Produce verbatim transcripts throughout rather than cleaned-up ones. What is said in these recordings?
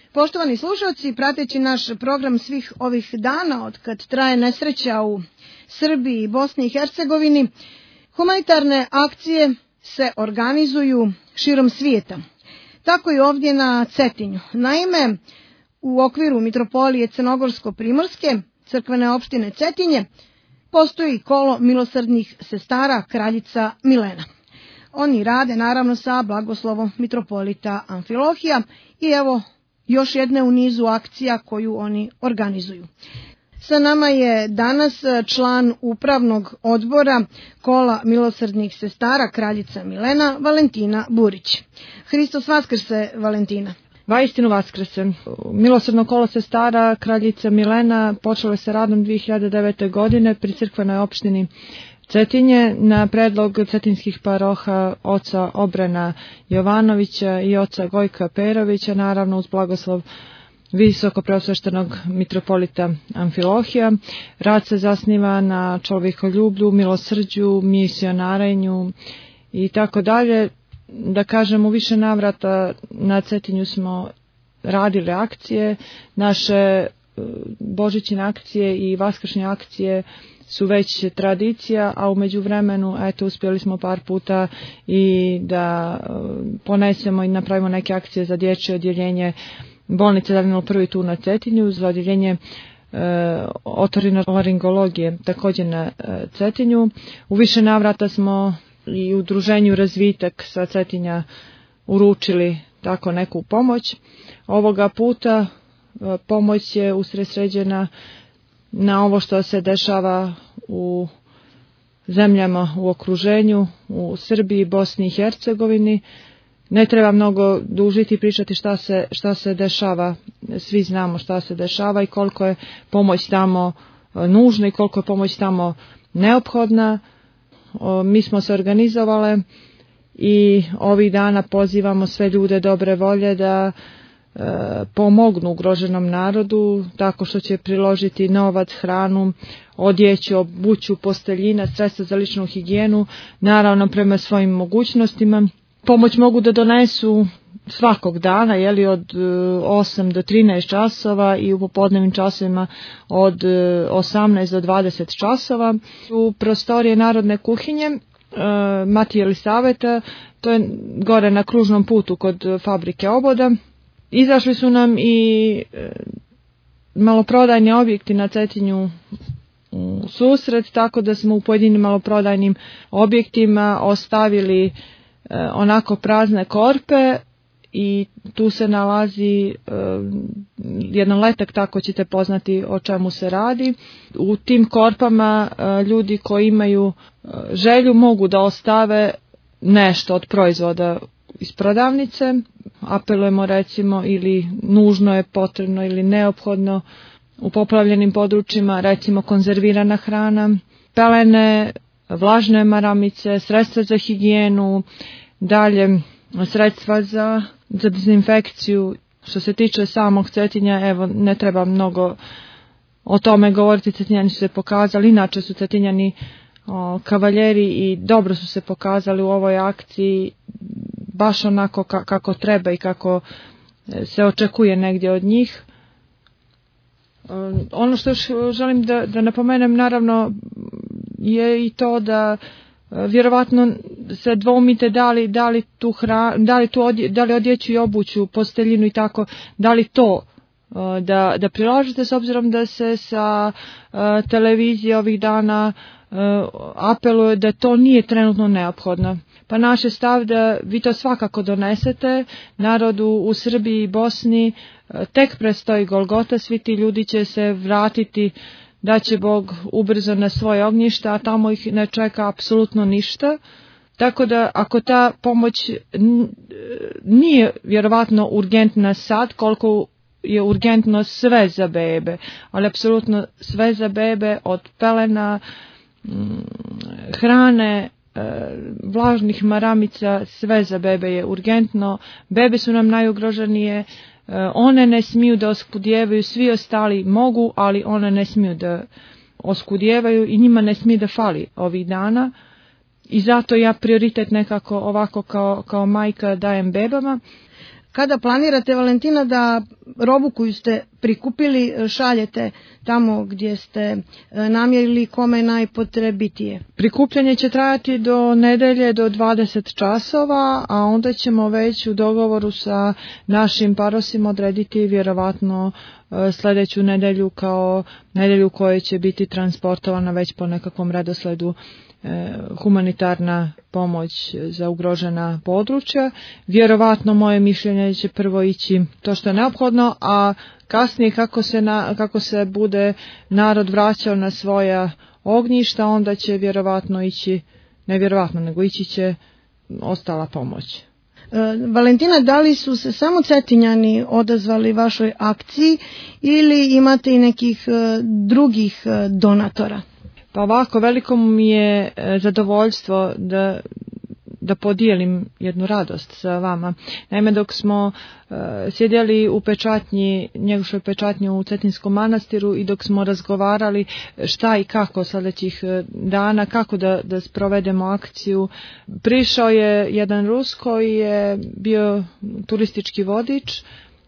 Poštovani slušalci, prateći naš program svih ovih dana od kad traje nesreća u Srbiji i Bosni i Hercegovini, humanitarne akcije se organizuju širom svijeta. Tako i ovdje na Cetinju. Naime, u okviru Mitropolije Crnogorsko-Primorske, crkvene opštine Cetinje, postoji kolo milosrdnih sestara kraljica Milena. Oni rade naravno sa blagoslovom mitropolita Amfilohija i evo još jedne u nizu akcija koju oni organizuju. Sa nama je danas član upravnog odbora kola milosrdnih sestara kraljica Milena, Valentina Burić. Hristos vaskrse, Valentina. Vaistinu vaskrse. Milosrdno kolo sestara kraljica Milena počelo je sa radom dvije hiljade devete. godine pri crkvenoj opštini Cetinje na predlog cetinskih paroha oca Obrena Jovanovića i oca Gojka Perovića, naravno uz blagoslov visoko preosveštenog mitropolita Amfilohija. Rad se zasniva na čovjekoljublju, milosrđu, misionarenju i tako dalje. Da kažem, u više navrata na Cetinju smo radili akcije. Naše božićne akcije i vaskršnje akcije su već tradicija, a u međuvremenu eto uspjeli smo par puta i da ponesemo i napravimo neke akcije za dječje odjeljenje bolnice Darinal prvi tu na Cetinju, za odjeljenje e, otorinolaringologije također na e, Cetinju. U više navrata smo i udruženju Razvitak sa Cetinja uručili tako neku pomoć. Ovoga puta e, pomoć je usredsređena na ovo što se dešava u zemljama u okruženju, u Srbiji, Bosni i Hercegovini. Ne treba mnogo dužiti i pričati šta se, šta se dešava. Svi znamo šta se dešava i koliko je pomoć tamo nužna i koliko je pomoć tamo neophodna. Mi smo se organizovale i ovih dana pozivamo sve ljude dobre volje da e, pomognu ugroženom narodu tako što će priložiti novac, hranu, odjeću, obuću, posteljina, sredstva za ličnu higijenu, naravno prema svojim mogućnostima. Pomoć mogu da donesu svakog dana, jeli, od osam do trinaest časova i u popodnevnim časovima od osamnaest do dvadeset časova. U prostorije Narodne kuhinje Matije Elisaveta, to je gore na kružnom putu kod fabrike Oboda. Izašli su nam i maloprodajni objekti na Cetinju u susret, tako da smo u pojedinim maloprodajnim objektima ostavili onako prazne korpe i tu se nalazi uh, jedan letak, tako ćete poznati o čemu se radi. U tim korpama uh, ljudi koji imaju uh, želju mogu da ostave nešto od proizvoda iz prodavnice. Apelujemo recimo ili nužno je potrebno ili neophodno u poplavljenim područjima recimo konzervirana hrana, pelene, vlažne maramice, sredstva za higijenu, dalje sredstva za, za dezinfekciju. Što se tiče samog Cetinja, evo ne treba mnogo o tome govoriti, Cetinjani su se pokazali, inače su Cetinjani o, kavaljeri i dobro su se pokazali u ovoj akciji, baš onako ka, kako treba i kako se očekuje negdje od njih. Ono što još želim da, da napomenem naravno je i to da vjerovatno se dvoumite da li, da li tu hra, da li tu odje, da li odjeću i obuću, posteljinu i tako, da li to da, da prilažete s obzirom da se sa uh, televizije ovih dana uh, apeluje da to nije trenutno neophodno. Pa naš je stav da vi to svakako donesete narodu u Srbiji i Bosni, uh, tek prestoji Golgota, svi ti ljudi će se vratiti, da će Bog ubrzo na svoje ognjišta, a tamo ih ne čeka apsolutno ništa. Tako da ako ta pomoć nije vjerovatno urgentna sad, koliko je urgentno sve za bebe, ali apsolutno sve za bebe, od pelena, hrane, vlažnih maramica, sve za bebe je urgentno. Bebe su nam najugroženije, one ne smiju da oskudijevaju, svi ostali mogu, ali one ne smiju da oskudijevaju i njima ne smije da fali ovih dana. I zato ja prioritet nekako ovako kao, kao majka dajem bebama. Kada planirate, Valentina, da robu koju ste prikupili šaljete tamo gdje ste namjerili, kome je najpotrebitije? Prikupljanje će trajati do nedelje do dvadeset časova, a onda ćemo već u dogovoru sa našim parosima odrediti vjerovatno sljedeću nedelju kao nedelju u kojoj će biti transportovana već po nekakvom redosledu humanitarna pomoć za ugrožena područja. Vjerovatno moje mišljenje će prvo ići to što je neophodno, a kasnije kako se, na, kako se bude narod vraćao na svoja ognjišta, onda će vjerovatno ići, ne vjerovatno, nego ići će ostala pomoć. Valentina, da li su se samo Cetinjani odazvali vašoj akciji ili imate i nekih drugih donatora? Pa ovako, veliko mi je zadovoljstvo da, da podijelim jednu radost sa vama. Naime, dok smo uh, sjedjeli u pečatnji, njegošoj pečatnji u Cetinskom manastiru i dok smo razgovarali šta i kako sljedećih dana, kako da, da sprovedemo akciju, prišao je jedan Rus koji je bio turistički vodič,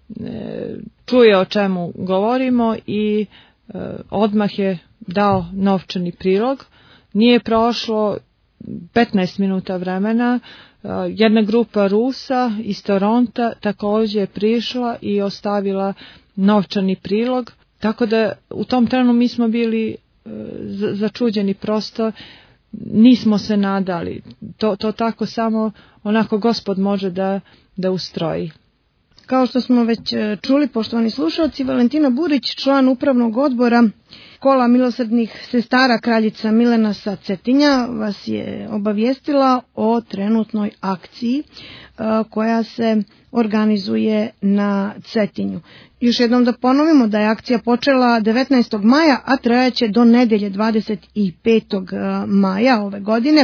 čuje o čemu govorimo i uh, odmah je dao novčani prilog. Nije prošlo petnaest minuta vremena, jedna grupa Rusa iz Toronta također je prišla i ostavila novčani prilog, tako da u tom trenu mi smo bili začuđeni, prosto nismo se nadali. To, to tako samo onako Gospod može da, da ustroji. Kao što smo već čuli, poštovani slušalci, Valentina Burić, član upravnog odbora Kola milosrdnih sestara kraljica Milena sa Cetinja, vas je obavijestila o trenutnoj akciji koja se organizuje na Cetinju. Još jednom da ponovimo da je akcija počela devetnaestog maja, a trajaće do nedelje dvadeset petog maja ove godine.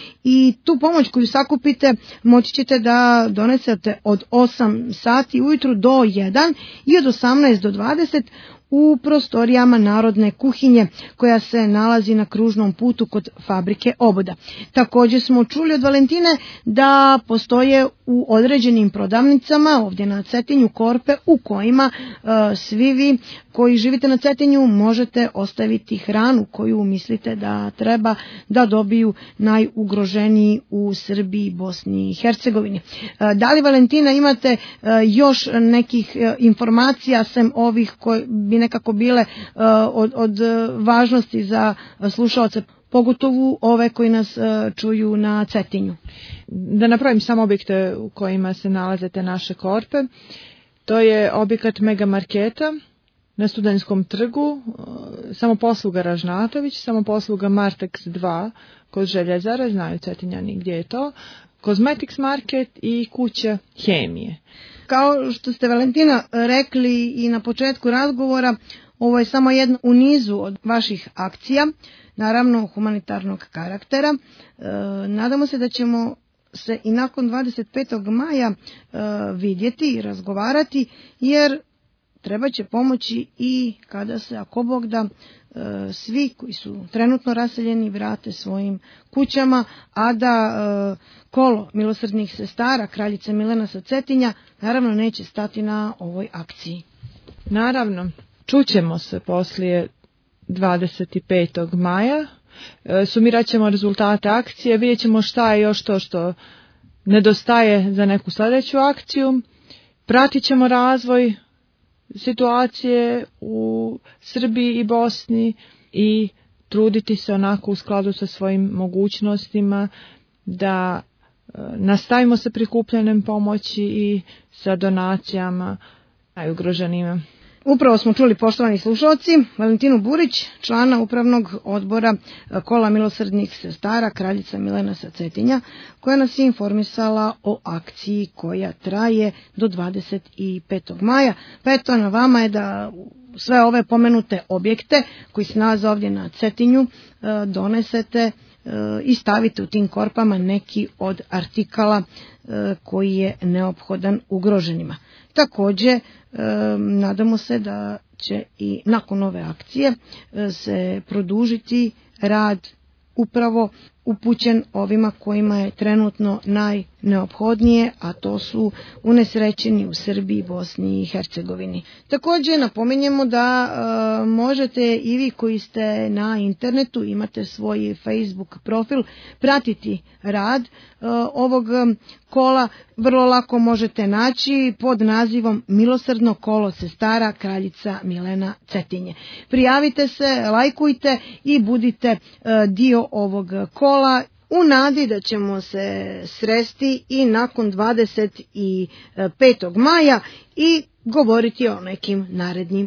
I tu pomoć koju sakupite moći ćete da donesete od osam sati ujutru do jedan i od osamnaest do dvadeset u prostorijama Narodne kuhinje koja se nalazi na kružnom putu kod fabrike oboda. Također smo čuli od Valentine da postoje u određenim prodavnicama ovdje na Cetinju korpe u kojima uh, svi vi koji živite na Cetinju možete ostaviti hranu koju mislite da treba da dobiju najugroženiji u Srbiji, Bosni i Hercegovini. Uh, da li, Valentina, imate uh, još nekih uh, informacija sem ovih koji bi nekako bile uh, od, od važnosti za slušaoce, pogotovo ove koji nas uh, čuju na Cetinju? Da napravim samo objekte u kojima se nalaze te naše korpe. To je objekat Mega Marketa na Studentskom trgu, samoposluga Ražnatović, samoposluga Martex dva kod željezare, znaju Cetinjani gdje je to, Cosmetics Market i kuća hemije. Kao što ste, Valentina, rekli i na početku razgovora, ovo je samo jedna u nizu od vaših akcija, naravno humanitarnog karaktera. E, nadamo se da ćemo se i nakon dvadeset petog maja e, vidjeti i razgovarati, jer treba će pomoći i kada se, ako Bog da, e, svi koji su trenutno raseljeni vrate svojim kućama, a da e, kolo milosrdnih sestara kraljice Milena sa Cetinja naravno neće stati na ovoj akciji. Naravno, čućemo se poslije dvadeset petog maja, e, sumirat ćemo rezultate akcije, vidjet ćemo šta je još to što nedostaje za neku sljedeću akciju, pratit ćemo razvoj situacije u Srbiji i Bosni i truditi se onako u skladu sa svojim mogućnostima da e, nastavimo sa prikupljanjem pomoći i sa donacijama najugroženima. Upravo smo čuli, poštovani slušalci, Valentinu Burić, člana upravnog odbora Kola milosrdnih sestara kraljica Milena sa Cetinja, koja nas je informisala o akciji koja traje do dvadeset petog maja. Pa eto, na vama je da sve ove pomenute objekte koji se nalaze ovdje na Cetinju donesete i stavite u tim korpama neki od artikala koji je neophodan ugroženima. Također, nadamo se da će i nakon ove akcije se produžiti rad upravo upućen ovima kojima je trenutno najneophodnije, a to su unesrećeni u Srbiji, Bosni i Hercegovini. Također napominjemo da e, možete i vi koji ste na internetu, imate svoj Facebook profil, pratiti rad e, ovog kola. Vrlo lako možete naći pod nazivom Milosrdno kolo sestara kraljica Milena Cetinje. Prijavite se, lajkujte i budite e, dio ovog kola, u nadi da ćemo se sresti i nakon dvadeset petog maja i govoriti o nekim narednim